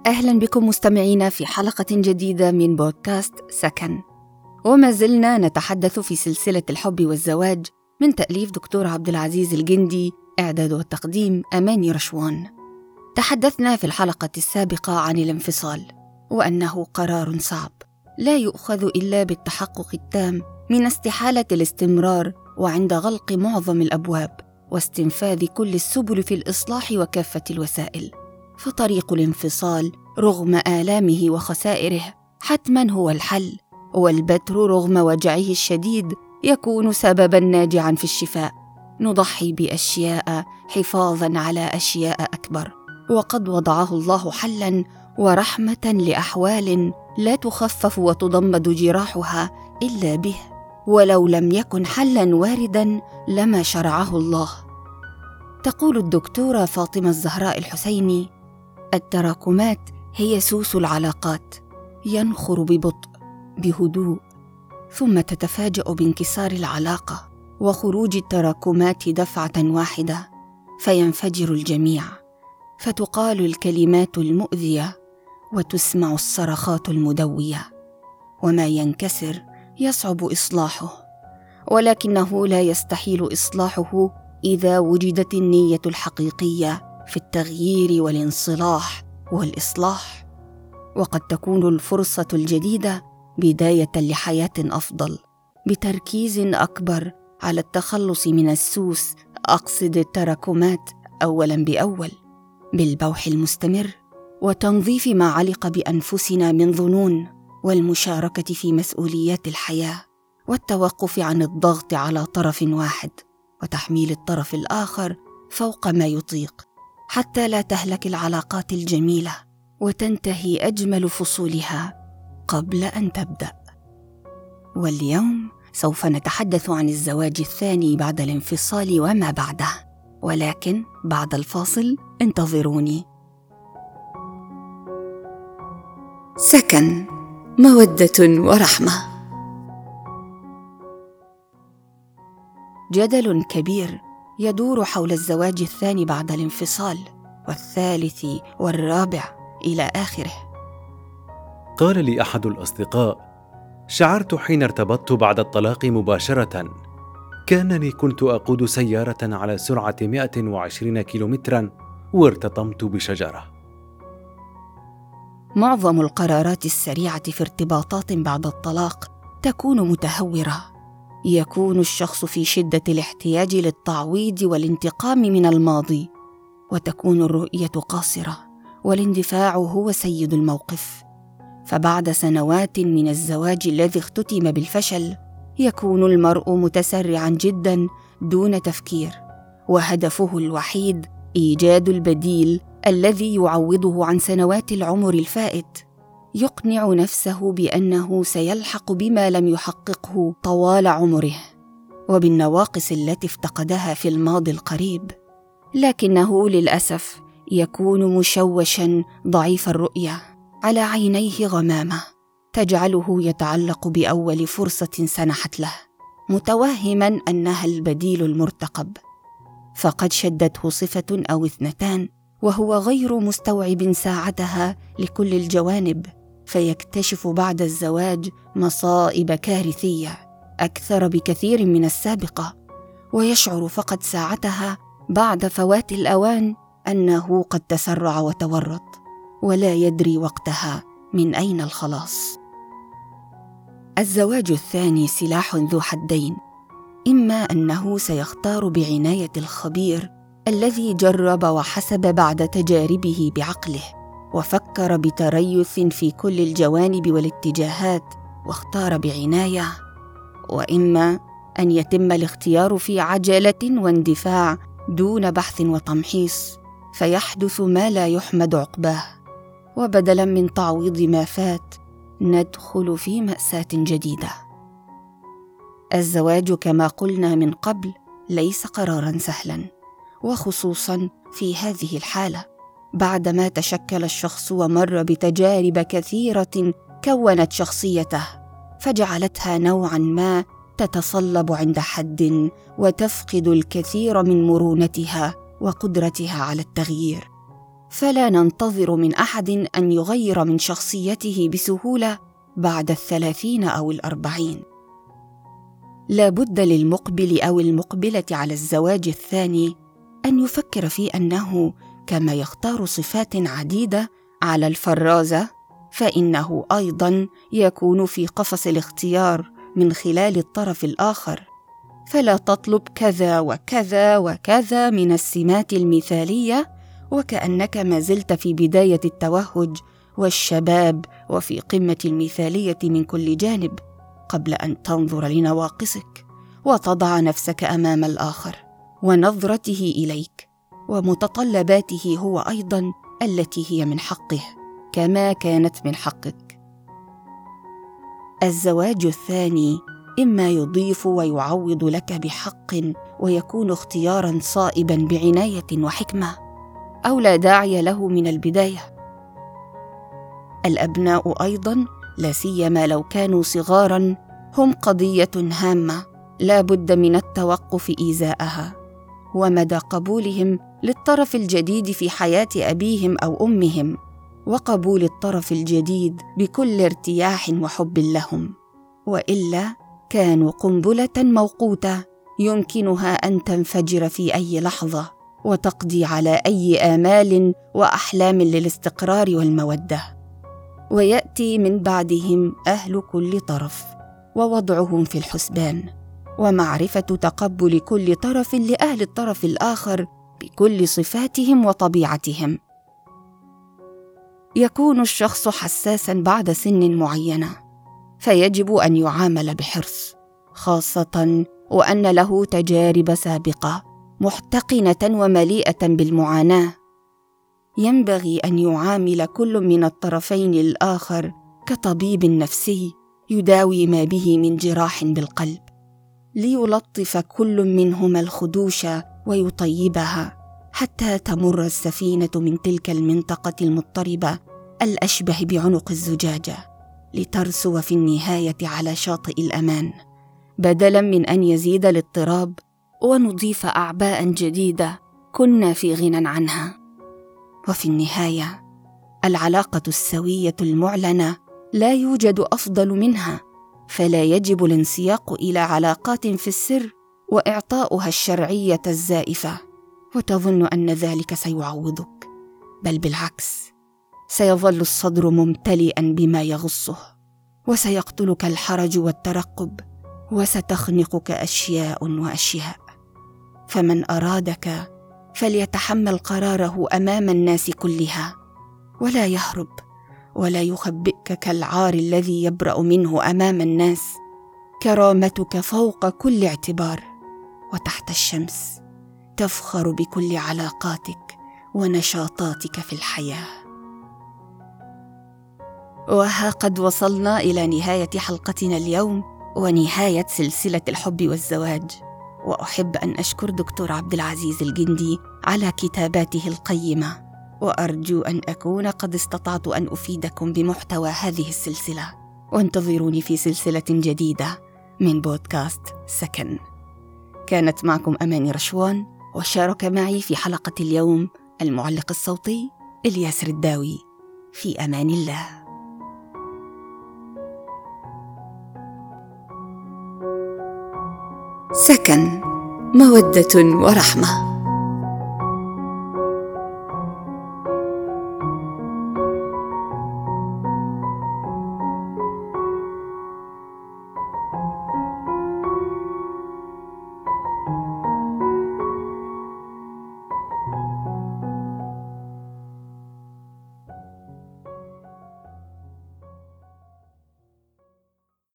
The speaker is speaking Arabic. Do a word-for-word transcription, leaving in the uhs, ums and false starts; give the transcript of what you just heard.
أهلا بكم مستمعينا في حلقة جديدة من بودكاست سكن. وما زلنا نتحدث في سلسلة الحب والزواج من تأليف دكتور عبد العزيز الجندي، إعداد والتقديم أماني رشوان. تحدثنا في الحلقة السابقة عن الانفصال، وأنه قرار صعب لا يؤخذ إلا بالتحقق التام من استحالة الاستمرار، وعند غلق معظم الأبواب واستنفاذ كل السبل في الإصلاح وكافة الوسائل. فطريق الانفصال رغم آلامه وخسائره حتماً هو الحل، والبتر رغم وجعه الشديد يكون سبباً ناجعاً في الشفاء. نضحي بأشياء حفاظاً على أشياء أكبر، وقد وضعه الله حلاً ورحمة لأحوال لا تخفف وتضمد جراحها إلا به، ولو لم يكن حلاً وارداً لما شرعه الله. تقول الدكتورة فاطمة الزهراء الحسيني: التراكمات هي سوس العلاقات، ينخر ببطء بهدوء، ثم تتفاجأ بانكسار العلاقة وخروج التراكمات دفعة واحدة، فينفجر الجميع، فتقال الكلمات المؤذية وتسمع الصرخات المدوية، وما ينكسر يصعب إصلاحه، ولكنه لا يستحيل إصلاحه إذا وجدت النية الحقيقية في التغيير والانصلاح والإصلاح. وقد تكون الفرصة الجديدة بداية لحياة أفضل، بتركيز أكبر على التخلص من السوس، أقصد التراكمات، أولاً بأول، بالبوح المستمر وتنظيف ما علق بأنفسنا من ظنون، والمشاركة في مسؤوليات الحياة، والتوقف عن الضغط على طرف واحد وتحميل الطرف الآخر فوق ما يطيق، حتى لا تهلك العلاقات الجميلة وتنتهي أجمل فصولها قبل أن تبدأ. واليوم سوف نتحدث عن الزواج الثاني بعد الانفصال وما بعده، ولكن بعد الفاصل انتظروني. سكن، مودة ورحمة. جدل كبير يدور حول الزواج الثاني بعد الانفصال، والثالث والرابع إلى آخره. قال لي أحد الأصدقاء: شعرت حين ارتبطت بعد الطلاق مباشرة كأنني كنت أقود سيارة على سرعة مئة وعشرين كيلومتراً وارتطمت بشجرة. معظم القرارات السريعة في ارتباطات بعد الطلاق تكون متهورة. يكون الشخص في شدة الاحتياج للتعويض والانتقام من الماضي، وتكون الرؤية قاصرة، والاندفاع هو سيد الموقف. فبعد سنوات من الزواج الذي اختتم بالفشل، يكون المرء متسرعاً جداً دون تفكير، وهدفه الوحيد إيجاد البديل الذي يعوضه عن سنوات العمر الفائت. يقنع نفسه بأنه سيلحق بما لم يحققه طوال عمره، وبالنواقص التي افتقدها في الماضي القريب، لكنه للأسف يكون مشوشاً ضعيف الرؤية، على عينيه غمامة تجعله يتعلق بأول فرصة سنحت له، متوهماً أنها البديل المرتقب، فقد شدته صفة أو اثنتان وهو غير مستوعب ساعتها لكل الجوانب، فيكتشف بعد الزواج مصائب كارثية أكثر بكثير من السابقة، ويشعر فقط ساعتها بعد فوات الأوان أنه قد تسرع وتورط، ولا يدري وقتها من أين الخلاص. الزواج الثاني سلاح ذو حدين، إما أنه سيختار بعناية الخبير الذي جرب وحسب بعد تجاربه بعقله، وفكر بتريث في كل الجوانب والاتجاهات واختار بعناية، وإما أن يتم الاختيار في عجلة واندفاع دون بحث وتمحيص، فيحدث ما لا يحمد عقباه، وبدلاً من تعويض ما فات ندخل في مأساة جديدة. الزواج كما قلنا من قبل ليس قراراً سهلاً، وخصوصاً في هذه الحالة بعدما تشكل الشخص ومر بتجارب كثيرة كونت شخصيته، فجعلتها نوعاً ما تتصلب عند حد وتفقد الكثير من مرونتها وقدرتها على التغيير. فلا ننتظر من أحد أن يغير من شخصيته بسهولة بعد الثلاثين أو الأربعين. لا بد للمقبل أو المقبلة على الزواج الثاني أن يفكر في أنه كما يختار صفات عديدة على الفرازة، فإنه أيضاً يكون في قفص الاختيار من خلال الطرف الآخر. فلا تطلب كذا وكذا وكذا من السمات المثالية وكأنك ما زلت في بداية التوهج والشباب وفي قمة المثالية من كل جانب، قبل أن تنظر لنواقصك وتضع نفسك أمام الآخر ونظرته إليك ومتطلباته هو أيضاً التي هي من حقه كما كانت من حقك. الزواج الثاني إما يضيف ويعوض لك بحق ويكون اختياراً صائباً بعناية وحكمة، أو لا داعي له من البداية. الأبناء أيضاً، لا سيما لو كانوا صغاراً، هم قضية هامة لا بد من التوقف إزاءها، ومدى قبولهم للطرف الجديد في حياة أبيهم أو أمهم، وقبول الطرف الجديد بكل ارتياح وحب لهم، وإلا كانوا قنبلة موقوتة يمكنها أن تنفجر في أي لحظة وتقضي على أي آمال وأحلام للاستقرار والمودة. ويأتي من بعدهم أهل كل طرف ووضعهم في الحسبان، ومعرفة تقبل كل طرف لأهل الطرف الآخر بكل صفاتهم وطبيعتهم. يكون الشخص حساساً بعد سن معينة، فيجب أن يعامل بحرص، خاصة وأن له تجارب سابقة محتقنة ومليئة بالمعاناة. ينبغي أن يعامل كل من الطرفين الآخر كطبيب نفسي يداوي ما به من جراح بالقلب، ليلطف كل منهما الخدوش ويطيبها حتى تمر السفينة من تلك المنطقة المضطربة الأشبه بعنق الزجاجة، لترسو في النهاية على شاطئ الأمان، بدلاً من أن يزيد الاضطراب ونضيف أعباء جديدة كنا في غنى عنها. وفي النهاية العلاقة السوية المعلنة لا يوجد أفضل منها، فلا يجب الانسياق إلى علاقات في السر وإعطاؤها الشرعية الزائفة وتظن أن ذلك سيعوضك، بل بالعكس، سيظل الصدر ممتلئا بما يغصه، وسيقتلك الحرج والترقب، وستخنقك أشياء وأشياء. فمن أرادك فليتحمل قراره أمام الناس كلها، ولا يهرب ولا يخبئك كالعار الذي يبرأ منه أمام الناس. كرامتك فوق كل اعتبار، وتحت الشمس تفخر بكل علاقاتك ونشاطاتك في الحياة. وها قد وصلنا إلى نهاية حلقتنا اليوم ونهاية سلسلة الحب والزواج، وأحب أن أشكر دكتور عبد العزيز الجندي على كتاباته القيمة، وأرجو أن أكون قد استطعت أن أفيدكم بمحتوى هذه السلسلة. وانتظروني في سلسلة جديدة من بودكاست سكن. كانت معكم أماني رشوان، وشارك معي في حلقة اليوم المعلق الصوتي إلياس رداوي. في أمان الله. سكن، مودة ورحمة.